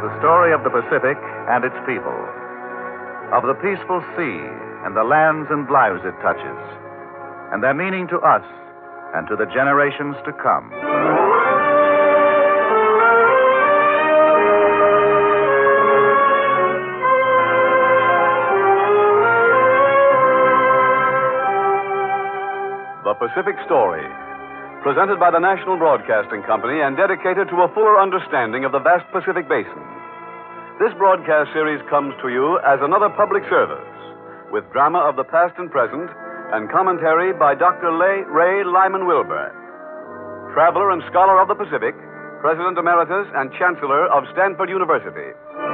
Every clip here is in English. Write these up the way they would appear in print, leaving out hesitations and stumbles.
the story of the Pacific and its people, of the peaceful sea and the lands and lives it touches, and their meaning to us and to the generations to come. The Pacific Story, presented by the National Broadcasting Company and dedicated to a fuller understanding of the vast Pacific Basin. This broadcast series comes to you as another public service, with drama of the past and present and commentary by Dr. Ray Lyman Wilbur, traveler and scholar of the Pacific, President Emeritus and Chancellor of Stanford University.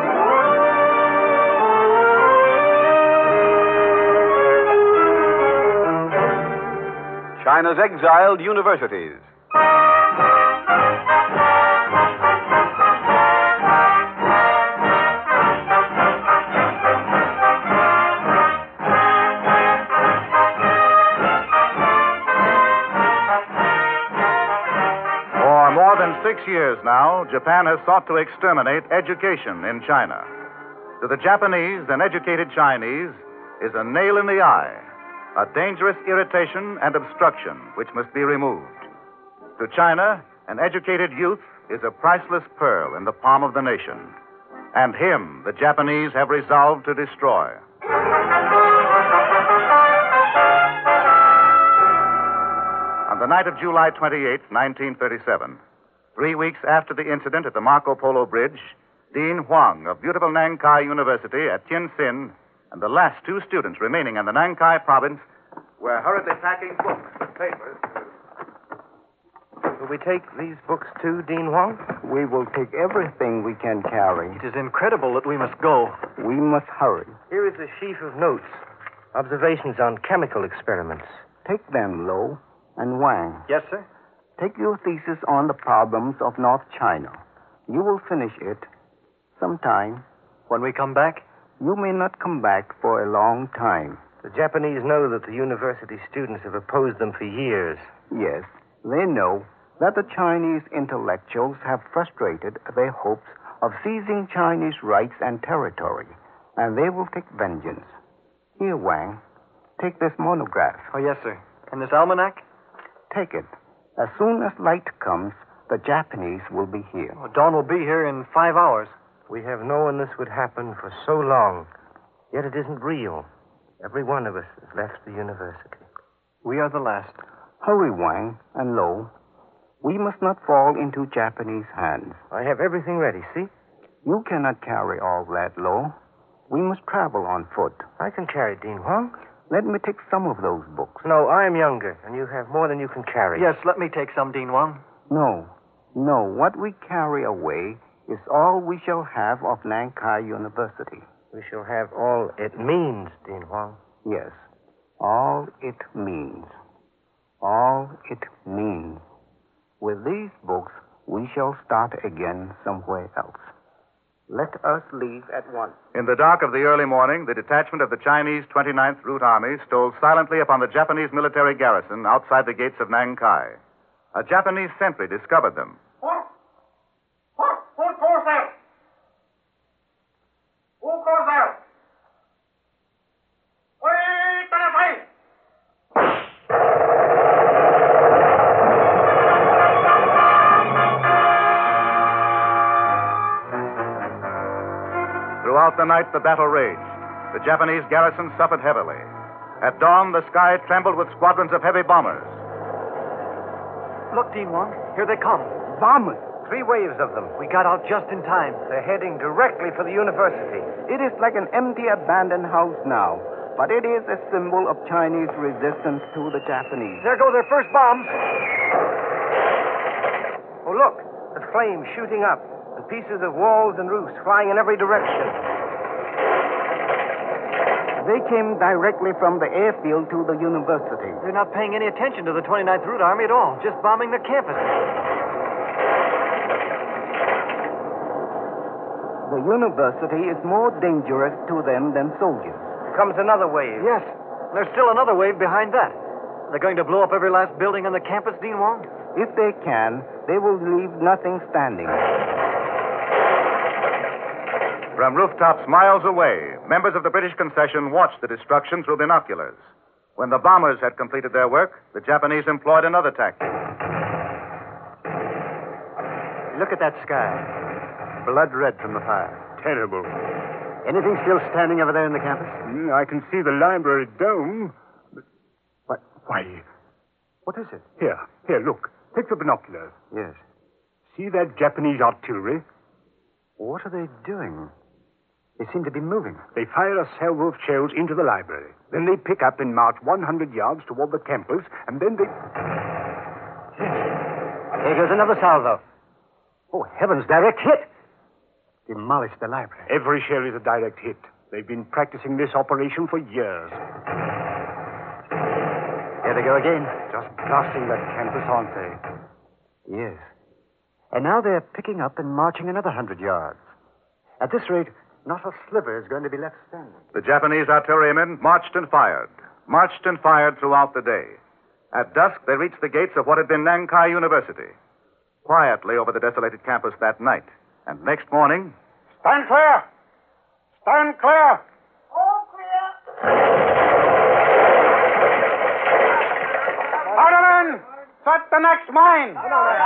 China's exiled universities. For more than 6 years now, Japan has sought to exterminate education in China. To the Japanese, an educated Chinese is a nail in the eye, a dangerous irritation and obstruction which must be removed. To China, an educated youth is a priceless pearl in the palm of the nation. And him, the Japanese have resolved to destroy. On the night of July 28, 1937, 3 weeks after the incident at the Marco Polo Bridge, Dean Huang of beautiful Nankai University at Tientsin and the last 2 students remaining in the Nankai province were hurriedly packing books and papers. Will we take these books too, Dean Huang? We will take everything we can carry. It is incredible that we must go. We must hurry. Here is a sheaf of notes. Observations on chemical experiments. Take them, Lo and Wang. Yes, sir? Take your thesis on the problems of North China. You will finish it sometime. When we come back? You may not come back for a long time. The Japanese know that the university students have opposed them for years. Yes, they know that the Chinese intellectuals have frustrated their hopes of seizing Chinese rights and territory, and they will take vengeance. Here, Wang, take this monograph. Oh, yes, sir. And this almanac? Take it. As soon as light comes, the Japanese will be here. Oh, Dawn will be here in 5 hours. We have known this would happen for so long, yet it isn't real. Every one of us has left the university. We are the last. Hurry, Wang and Lo. We must not fall into Japanese hands. I have everything ready, see? You cannot carry all that, Lo. We must travel on foot. I can carry, Dean Huang. Let me take some of those books. No, I am younger, and you have more than you can carry. Yes, let me take some, Dean Huang. No. What we carry away is all we shall have of Nankai University. We shall have all it means, Dean Huang. Yes, all it means. All it means. With these books, we shall start again somewhere else. Let us leave at once. In the dark of the early morning, the detachment of the Chinese 29th Route Army stole silently upon the Japanese military garrison outside the gates of Nankai. A Japanese sentry discovered them. Who goes there? Who goes there? Wait, Throughout the night, the battle raged. The Japanese garrison suffered heavily. At dawn, the sky trembled with squadrons of heavy bombers. Look, Dean Huang, here they come. Bombers! 3 waves of them. We got out just in time. They're heading directly for the university. It is like an empty, abandoned house now, but it is a symbol of Chinese resistance to the Japanese. There go their first bombs. Oh, look, the flames shooting up, and pieces of walls and roofs flying in every direction. They came directly from the airfield to the university. They're not paying any attention to the 29th Route Army at all, just bombing the campus. The university is more dangerous to them than soldiers. Here comes another wave. Yes, there's still another wave behind that. They're going to blow up every last building on the campus, Dean Huang? If they can, they will leave nothing standing. From rooftops miles away, members of the British concession watched the destruction through binoculars. When the bombers had completed their work, the Japanese employed another tactic. Look at that sky. Blood red from the fire. Terrible. Anything still standing over there in the campus? I can see the library dome. But why? What is it? Here, look. Take the binoculars. Yes. See that Japanese artillery? What are they doing? They seem to be moving. They fire a salvo of shells into the library. Then they pick up and march 100 yards toward the campus, and then they... There goes another salvo. Oh, heavens, direct hit. Demolished the library. Every shell is a direct hit. They've been practicing this operation for years. Here they go again. Just blasting that campus, aren't they? Yes. And now they're picking up and marching another 100 yards. At this rate, not a sliver is going to be left standing. The Japanese artillerymen marched and fired throughout the day. At dusk, they reached the gates of what had been Nankai University. Quietly over the desolated campus that night. And next morning... Stand clear! Stand clear! All clear! Orderman! Set the next mine!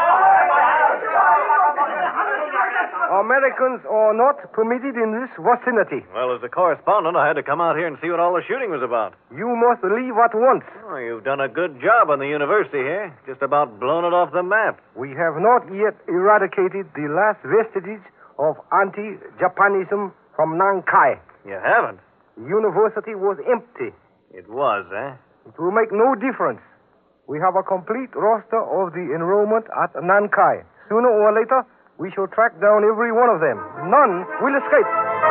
Americans are not permitted in this vicinity. Well, as a correspondent, I had to come out here and see what all the shooting was about. You must leave at once. Oh, you've done a good job on the university here. Just about blown it off the map. We have not yet eradicated the last vestiges of anti-Japanism from Nankai. You haven't? The university was empty. It was, eh? It will make no difference. We have a complete roster of the enrollment at Nankai. Sooner or later, we shall track down every one of them. None will escape.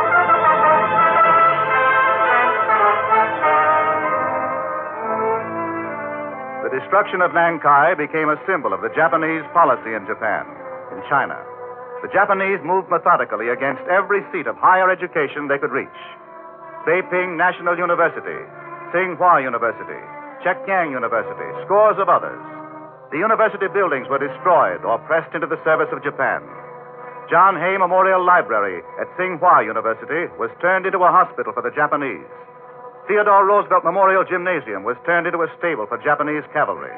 The destruction of Nankai became a symbol of the Japanese policy in Japan, in China. The Japanese moved methodically against every seat of higher education they could reach. Beiping National University, Tsinghua University, Chekiang University, scores of others. The university buildings were destroyed or pressed into the service of Japan. John Hay Memorial Library at Tsinghua University was turned into a hospital for the Japanese. Theodore Roosevelt Memorial Gymnasium was turned into a stable for Japanese cavalry.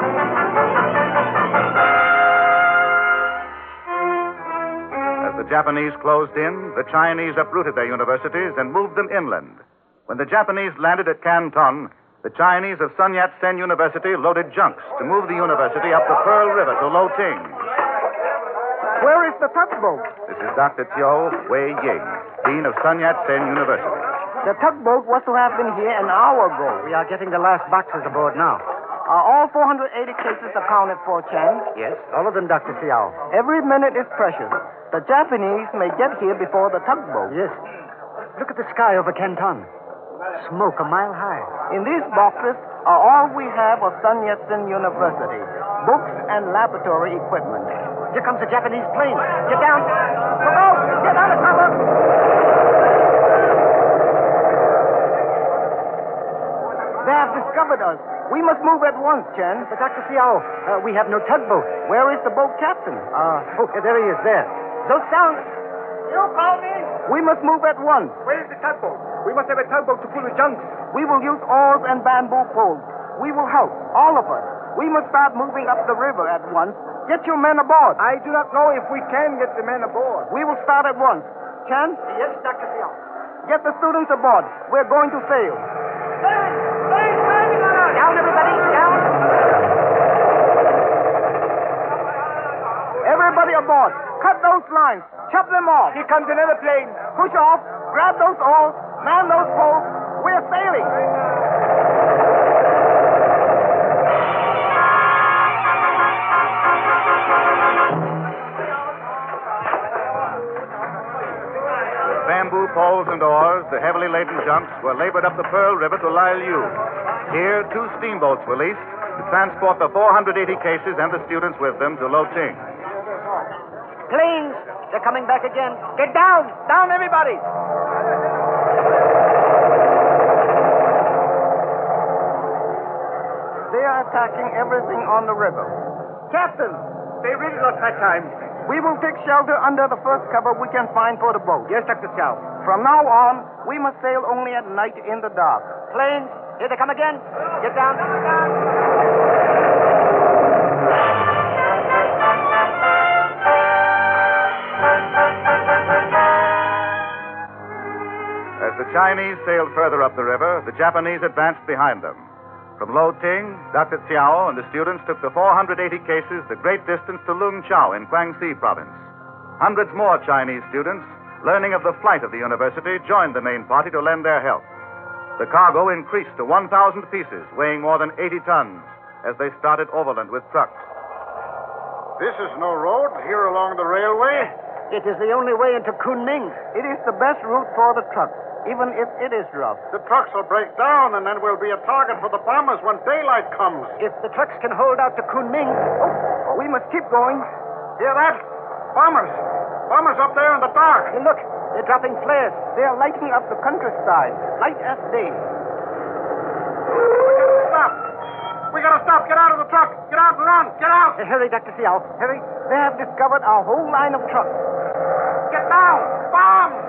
As the Japanese closed in, the Chinese uprooted their universities and moved them inland. When the Japanese landed at Canton, the Chinese of Sun Yat-sen University loaded junks to move the university up the Pearl River to Loting. Where is the tugboat? This is Dr. Tio Wei Ying, Dean of Sun Yat-sen University. The tugboat was to have been here an hour ago. We are getting the last boxes aboard now. Are all 480 cases accounted for, Chen? Yes, all of them, Dr. Xiao. Every minute is precious. The Japanese may get here before the tugboat. Yes. Look at the sky over Canton. Smoke a mile high. In these boxes are all we have of Sun Yat-sen University. Books and laboratory equipment. Here comes a Japanese plane. Get down. Look out! Get out of cover! They have discovered us. We must move at once, Chen. But Dr. Xiao, we have no tugboat. Where is the boat captain? There he is, there. Don't sound. You call me? We must move at once. Where is the tugboat? We must have a tugboat to pull the junks. We will use oars and bamboo poles. We will help, all of us. We must start moving up the river at once. Get your men aboard. I do not know if we can get the men aboard. We will start at once. Chen? Yes, Dr. Xiao. Get the students aboard. We're going to sail. Down, everybody, down. Everybody aboard. Cut those lines. Chop them off. Here comes another plane. Push off. Grab those oars. Man those poles. We're sailing. With bamboo poles and oars, the heavily laden junks were labored up the Pearl River to Lailu. Here, 2 steamboats were leased to transport the 480 cases and the students with them to Loting. Planes, they're coming back again. Get down. Down, everybody. They are attacking everything on the river. Captain, they really lost that time. We will take shelter under the first cover we can find for the boat. Yes, Dr. Chow. From now on, we must sail only at night in the dark. Planes, here they come again. Get down. As the Chinese sailed further up the river, the Japanese advanced behind them. From Lo Ting, Dr. Xiao and the students took the 480 cases the great distance to Lung Chau in Guangxi province. Hundreds more Chinese students, learning of the flight of the university, joined the main party to lend their help. The cargo increased to 1,000 pieces, weighing more than 80 tons, as they started overland with trucks. This is no road here along the railway. It is the only way into Kunming. It is the best route for the truck, even if it is rough. The trucks will break down, and then we'll be a target for the bombers when daylight comes. If the trucks can hold out to Kunming, we must keep going. Hear that? Bombers. Bombers up there in the dark. Hey, look, they're dropping flares. They are lighting up the countryside, light as day. We gotta stop. Get out of the truck. Get out and run. Get out. Hurry, Dr. Xiao. Hurry. They have discovered our whole line of trucks. Get down. Bombs.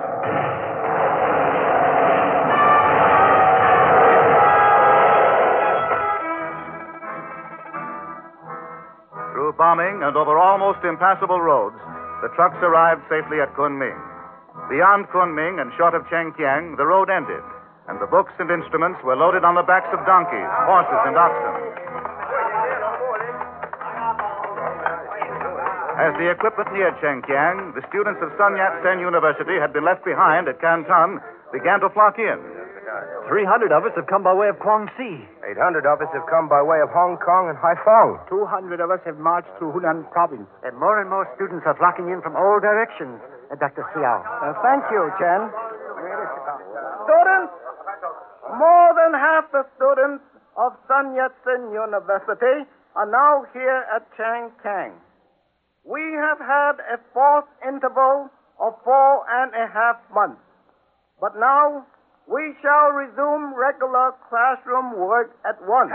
Through bombing and over almost impassable roads, the trucks arrived safely at Kunming. Beyond Kunming and short of Chengqiang, the road ended, and the books and instruments were loaded on the backs of donkeys, horses, and oxen. As the equipment neared Chengqiang, the students of Sun Yat-sen University had been left behind at Canton began to flock in. 300 of us have come by way of Guangxi. 800 of us have come by way of Hong Kong and Haiphong. 200 of us have marched through Hunan province. And more students are flocking in from all directions, Dr. Xiao. Thank you, Chen. Students, more than half the students of Sun Yat-sen University are now here at Changkang. We have had a forced interval of 4.5 months, but now we shall resume regular classroom work at once.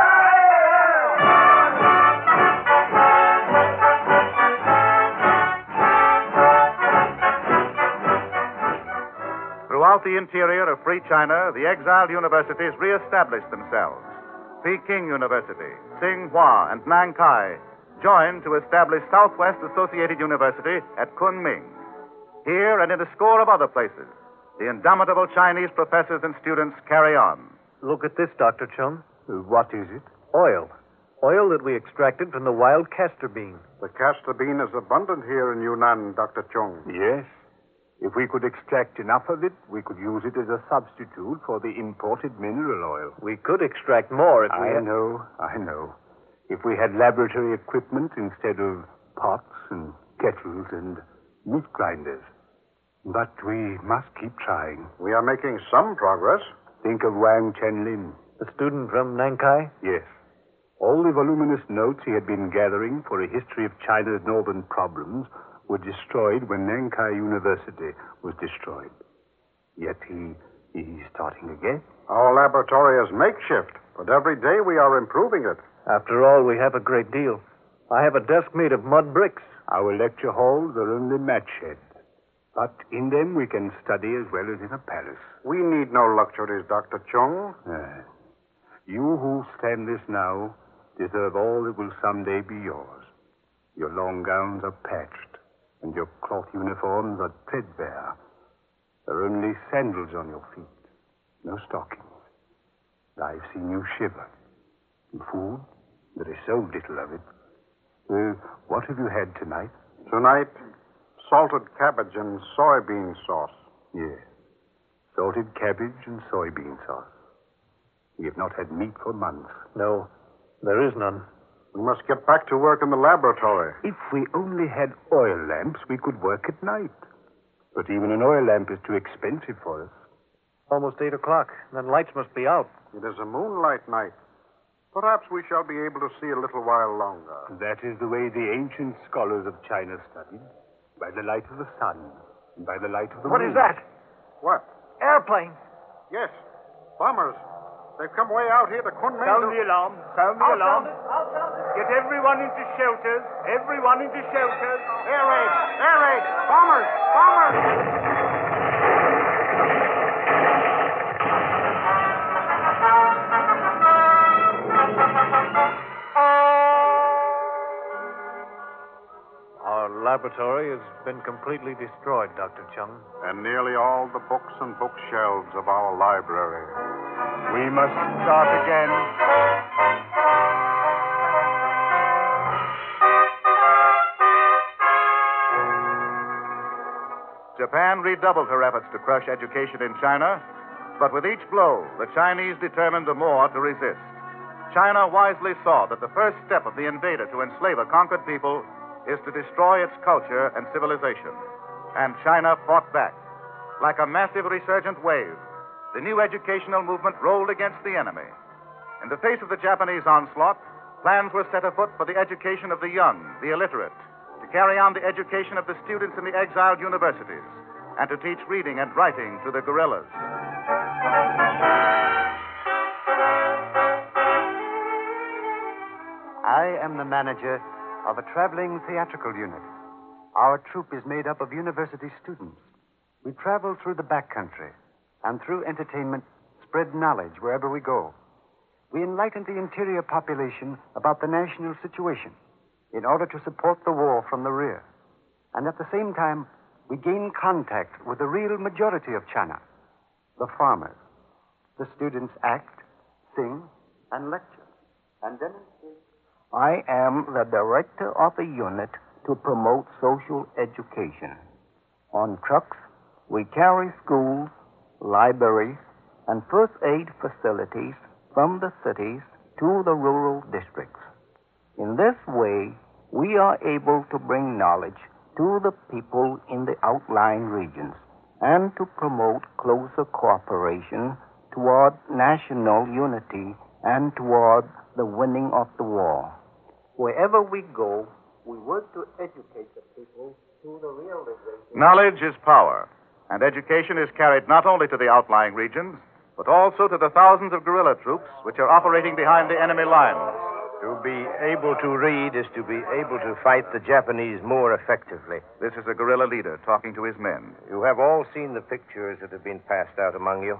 Throughout the interior of Free China, the exiled universities reestablished themselves. Peking University, Tsinghua, and Nankai joined to establish Southwest Associated University at Kunming. Here and in a score of other places, the indomitable Chinese professors and students carry on. Look at this, Dr. Chung. What is it? Oil. Oil that we extracted from the wild castor bean. The castor bean is abundant here in Yunnan, Dr. Chung. Yes. If we could extract enough of it, we could use it as a substitute for the imported mineral oil. We could extract more if we I had... know. If we had laboratory equipment instead of pots and kettles and meat grinders. But we must keep trying. We are making some progress. Think of Wang Chenlin. The student from Nankai? Yes. All the voluminous notes he had been gathering for a history of China's northern problems were destroyed when Nankai University was destroyed. Yet he's starting again. Our laboratory is makeshift, but every day we are improving it. After all, we have a great deal. I have a desk made of mud bricks. Our lecture halls are only mat sheds. But in them we can study as well as in a palace. We need no luxuries, Dr. Chung. You who stand this now deserve all that will someday be yours. Your long gowns are patched, and your cloth uniforms are threadbare. There are only sandals on your feet, no stockings. I've seen you shiver. And food, there is so little of it. What have you had tonight? Tonight, salted cabbage and soybean sauce. Yes, salted cabbage and soybean sauce. We have not had meat for months. No, there is none. We must get back to work in the laboratory. If we only had oil lamps, we could work at night. But even an oil lamp is too expensive for us. Almost 8 o'clock. Then lights must be out. It is a moonlight night. Perhaps we shall be able to see a little while longer. That is the way the ancient scholars of China studied. By the light of the sun and by the light of the moon. What is that? What? Airplanes. Yes, bombers. They've come way out here to Kunming. Sound the alarm. Sound the alarm. Get everyone into shelters. Everyone into shelters. Air raid! Air raid! Bombers! Bombers! Our laboratory has been completely destroyed, Dr. Chung. And nearly all the books and bookshelves of our library. We must start again. Japan redoubled her efforts to crush education in China, but with each blow, the Chinese determined the more to resist. China wisely saw that the first step of the invader to enslave a conquered people is to destroy its culture and civilization. And China fought back. Like a massive resurgent wave, the new educational movement rolled against the enemy. In the face of the Japanese onslaught, plans were set afoot for the education of the young, the illiterate, to carry on the education of the students in the exiled universities, and to teach reading and writing to the guerrillas. I am the manager of a traveling theatrical unit. Our troupe is made up of university students. We travel through the backcountry and through entertainment spread knowledge wherever we go. We enlighten the interior population about the national situation in order to support the war from the rear. And at the same time, we gain contact with the real majority of China, the farmers. The students act, sing, and lecture, and demonstrate. I am the director of a unit to promote social education. On trucks, we carry schools, libraries, and first aid facilities from the cities to the rural districts. In this way, we are able to bring knowledge to the people in the outlying regions and to promote closer cooperation toward national unity and toward the winning of the war. Wherever we go, we work to educate the people to the realization. Knowledge is power, and education is carried not only to the outlying regions, but also to the thousands of guerrilla troops which are operating behind the enemy lines. To be able to read is to be able to fight the Japanese more effectively. This is a guerrilla leader talking to his men. You have all seen the pictures that have been passed out among you.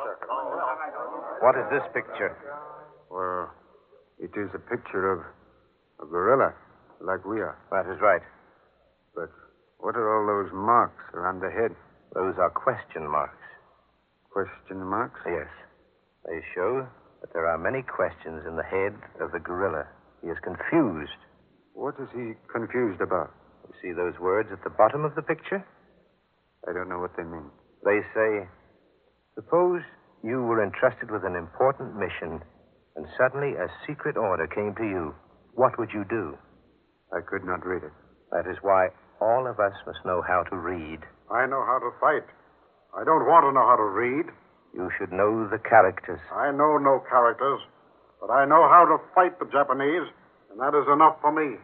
What is this picture? Well, it is a picture of a gorilla, like we are. That is right. But what are all those marks around the head? Those are question marks. Question marks? Yes. They show that there are many questions in the head of the gorilla. He is confused. What is he confused about? You see those words at the bottom of the picture? I don't know what they mean. They say, suppose you were entrusted with an important mission and suddenly a secret order came to you. What would you do? I could not read it. That is why all of us must know how to read. I know how to fight. I don't want to know how to read. You should know the characters. I know no characters, but I know how to fight the Japanese, and that is enough for me.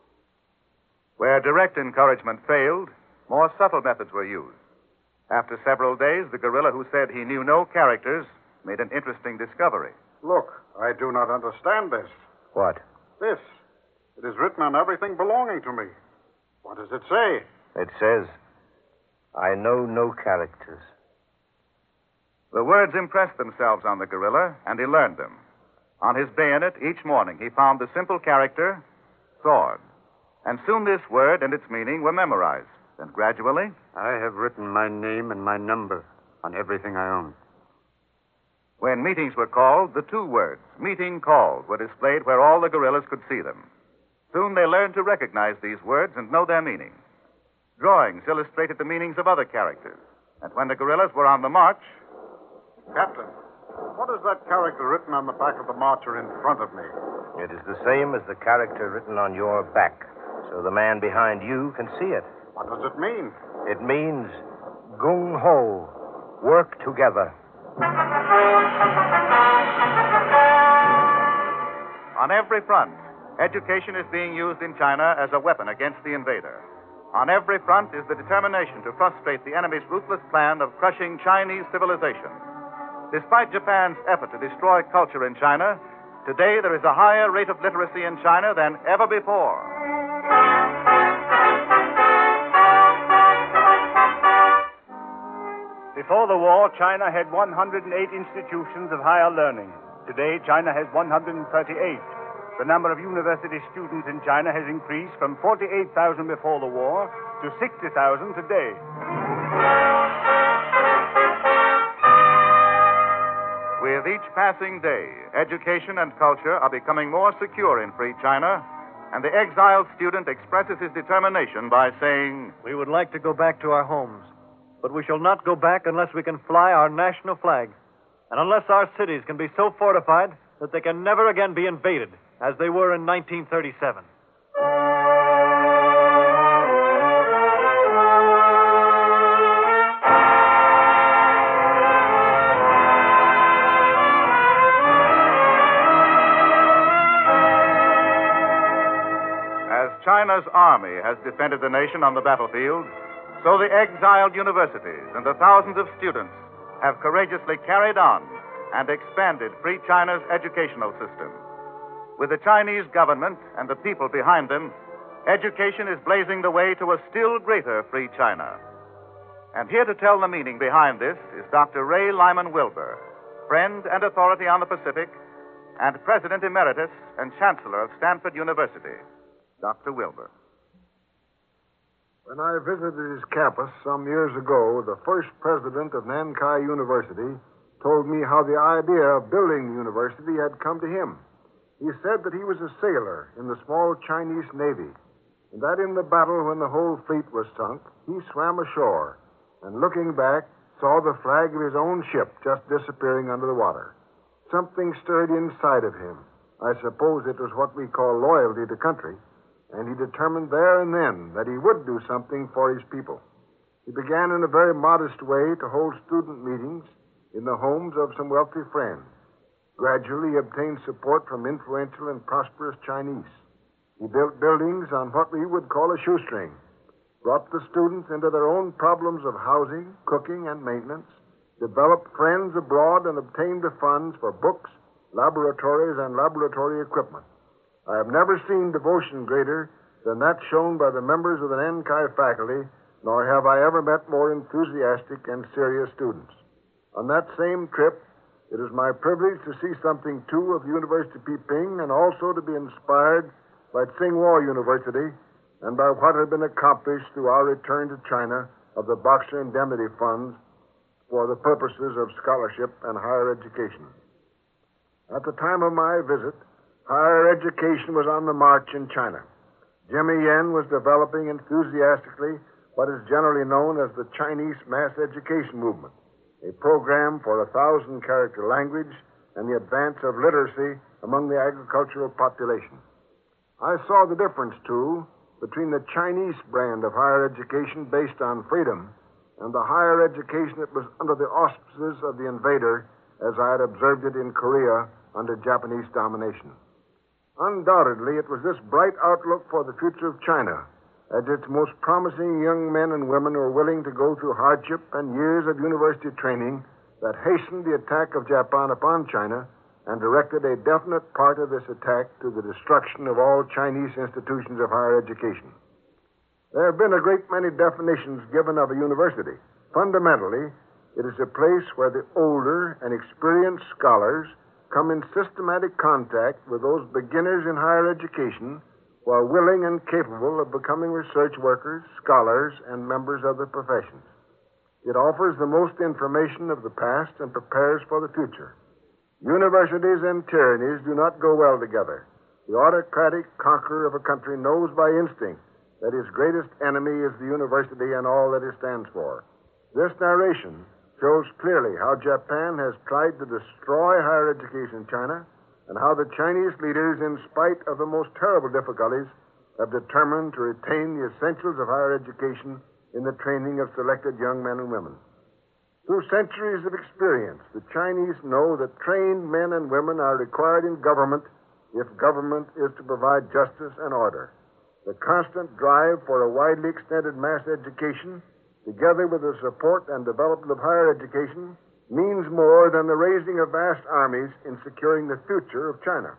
Where direct encouragement failed, more subtle methods were used. After several days, the guerrilla who said he knew no characters made an interesting discovery. Look, I do not understand this. What? This. It is written on everything belonging to me. What does it say? It says, I know no characters. The words impressed themselves on the guerrilla, and he learned them. On his bayonet, each morning, he found the simple character, sword. And soon this word and its meaning were memorized. And gradually, I have written my name and my number on everything I own. when meetings were called, the two words, meeting called, were displayed where all the guerrillas could see them. Soon they learned to recognize these words and know their meaning. Drawings illustrated the meanings of other characters. And when the guerrillas were on the march, Captain, what is that character written on the back of the marcher in front of me? It is the same as the character written on your back, so the man behind you can see it. What does it mean? It means gung ho, work together. on every front, education is being used in China as a weapon against the invader. On every front is the determination to frustrate the enemy's ruthless plan of crushing Chinese civilization. Despite Japan's effort to destroy culture in China, today there is a higher rate of literacy in China than ever before. Before the war, China had 108 institutions of higher learning. Today, China has 138. The number of university students in China has increased from 48,000 before the war to 60,000 today. With each passing day, education and culture are becoming more secure in free China, and the exiled student expresses his determination by saying, We would like to go back to our homes, but we shall not go back unless we can fly our national flag, and unless our cities can be so fortified that they can never again be invaded, as they were in 1937. As China's army has defended the nation on the battlefield, so the exiled universities and the thousands of students have courageously carried on and expanded free China's educational system. With the Chinese government and the people behind them, education is blazing the way to a still greater free China. And here to tell the meaning behind this is Dr. Ray Lyman Wilbur, friend and authority on the Pacific, and President Emeritus and Chancellor of Stanford University. Dr. Wilbur. When I visited his campus some years ago, the first president of Nankai University told me how the idea of building the university had come to him. He said that he was a sailor in the small Chinese Navy, and that in the battle when the whole fleet was sunk, he swam ashore and, looking back, saw the flag of his own ship just disappearing under the water. Something stirred inside of him. I suppose it was what we call loyalty to country, and he determined there and then that he would do something for his people. He began in a very modest way to hold student meetings in the homes of some wealthy friends. Gradually, he obtained support from influential and prosperous Chinese. He built buildings on what we would call a shoestring, brought the students into their own problems of housing, cooking, and maintenance, developed friends abroad, and obtained the funds for books, laboratories, and laboratory equipment. I have never seen devotion greater than that shown by the members of the Nankai faculty, nor have I ever met more enthusiastic and serious students. On that same trip, it is my privilege to see something, too, of University of Peiping, and also to be inspired by Tsinghua University and by what had been accomplished through our return to China of the Boxer Indemnity Funds for the purposes of scholarship and higher education. At the time of my visit, higher education was on the march in China. Jimmy Yen was developing enthusiastically what is generally known as the Chinese Mass Education Movement, a program for a 1,000-character language and the advance of literacy among the agricultural population. I saw the difference, too, between the Chinese brand of higher education based on freedom and the higher education that was under the auspices of the invader, as I had observed it in Korea under Japanese domination. Undoubtedly, it was this bright outlook for the future of China, as its most promising young men and women were willing to go through hardship and years of university training, that hastened the attack of Japan upon China and directed a definite part of this attack to the destruction of all Chinese institutions of higher education. There have been a great many definitions given of a university. Fundamentally, it is a place where the older and experienced scholars come in systematic contact with those beginners in higher education who are willing and capable of becoming research workers, scholars, and members of the professions. It offers the most information of the past and prepares for the future. Universities and tyrannies do not go well together. The autocratic conqueror of a country knows by instinct that his greatest enemy is the university and all that it stands for. This narration shows clearly how Japan has tried to destroy higher education in China, and how the Chinese leaders, in spite of the most terrible difficulties, have determined to retain the essentials of higher education in the training of selected young men and women. Through centuries of experience, the Chinese know that trained men and women are required in government if government is to provide justice and order. The constant drive for a widely extended mass education, together with the support and development of higher education, means more than the raising of vast armies in securing the future of China.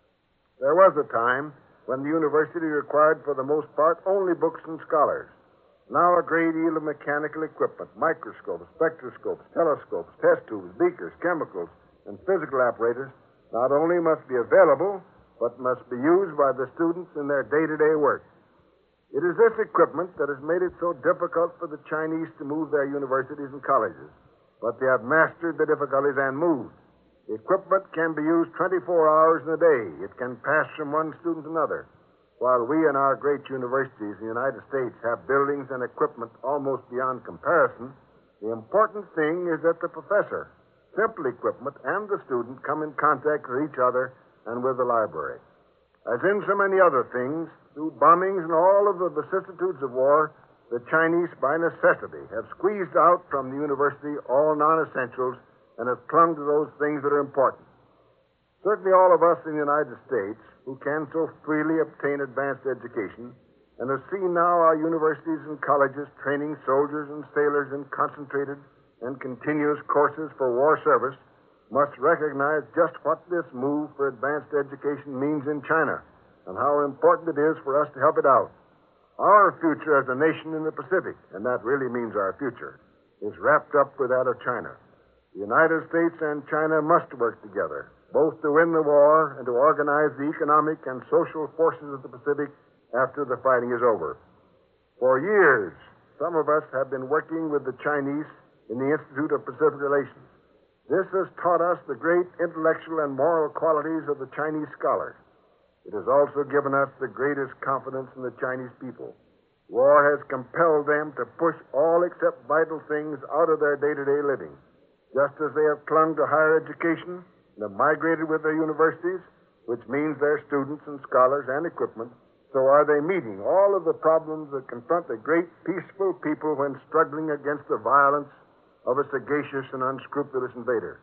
There was a time when the university required, for the most part, only books and scholars. Now a great deal of mechanical equipment, microscopes, spectroscopes, telescopes, test tubes, beakers, chemicals, and physical apparatus not only must be available, but must be used by the students in their day-to-day work. It is this equipment that has made it so difficult for the Chinese to move their universities and colleges. But they have mastered the difficulties and moved. The equipment can be used 24 hours in a day. It can pass from one student to another. While we in our great universities in the United States have buildings and equipment almost beyond comparison, the important thing is that the professor, simple equipment, and the student come in contact with each other and with the library. As in so many other things, through bombings and all of the vicissitudes of war, the Chinese, by necessity, have squeezed out from the university all non-essentials and have clung to those things that are important. Certainly all of us in the United States, who can so freely obtain advanced education, and have seen now our universities and colleges training soldiers and sailors in concentrated and continuous courses for war service, must recognize just what this move for advanced education means in China and how important it is for us to help it out. Our future as a nation in the Pacific, and that really means our future, is wrapped up with that of China. The United States and China must work together, both to win the war and to organize the economic and social forces of the Pacific after the fighting is over. For years, some of us have been working with the Chinese in the Institute of Pacific Relations. This has taught us the great intellectual and moral qualities of the Chinese scholars. It has also given us the greatest confidence in the Chinese people. War has compelled them to push all except vital things out of their day-to-day living. Just as they have clung to higher education and have migrated with their universities, which means their students and scholars and equipment, so are they meeting all of the problems that confront a great peaceful people when struggling against the violence of a sagacious and unscrupulous invader.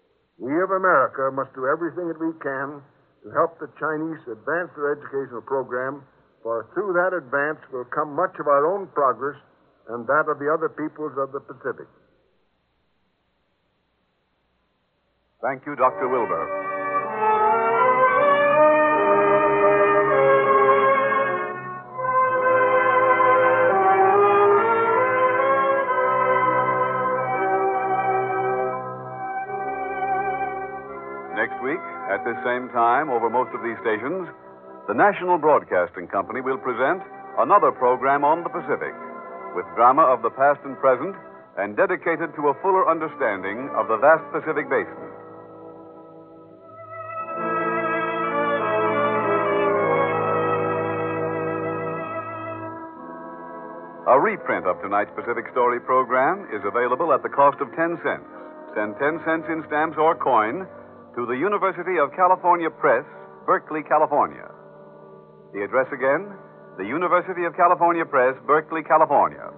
We of America must do everything that we can to help the Chinese advance their educational program, for through that advance will come much of our own progress and that of the other peoples of the Pacific. Thank you, Dr. Wilbur. Next week, at this same time, over most of these stations, the National Broadcasting Company will present another program on the Pacific, with drama of the past and present, and dedicated to a fuller understanding of the vast Pacific Basin. A reprint of tonight's Pacific Story program is available at the cost of 10 cents. Send 10 cents in stamps or coin to the University of California Press, Berkeley, California. The address again, the University of California Press, Berkeley, California.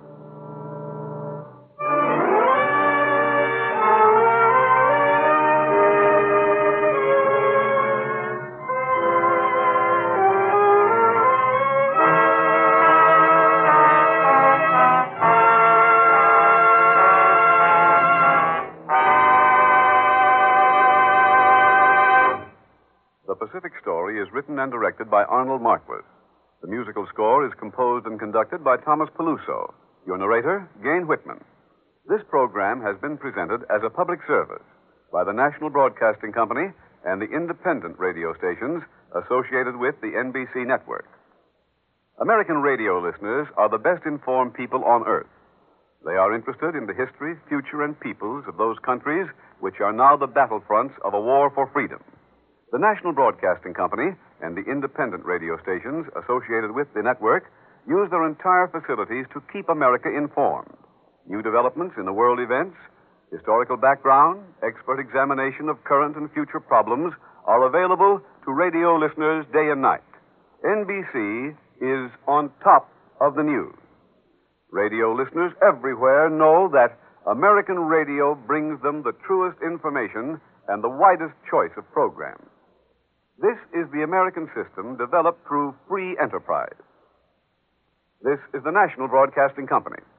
Pacific Story is written and directed by Arnold Marquis. The musical score is composed and conducted by Thomas Peluso. Your narrator, Gain Whitman. This program has been presented as a public service by the National Broadcasting Company and the independent radio stations associated with the NBC network. American radio listeners are the best informed people on earth. They are interested in the history, future, and peoples of those countries which are now the battlefronts of a war for freedom. The National Broadcasting Company and the independent radio stations associated with the network use their entire facilities to keep America informed. New developments in the world events, historical background, expert examination of current and future problems are available to radio listeners day and night. NBC is on top of the news. Radio listeners everywhere know that American radio brings them the truest information and the widest choice of programs. This is the American system developed through free enterprise. This is the National Broadcasting Company.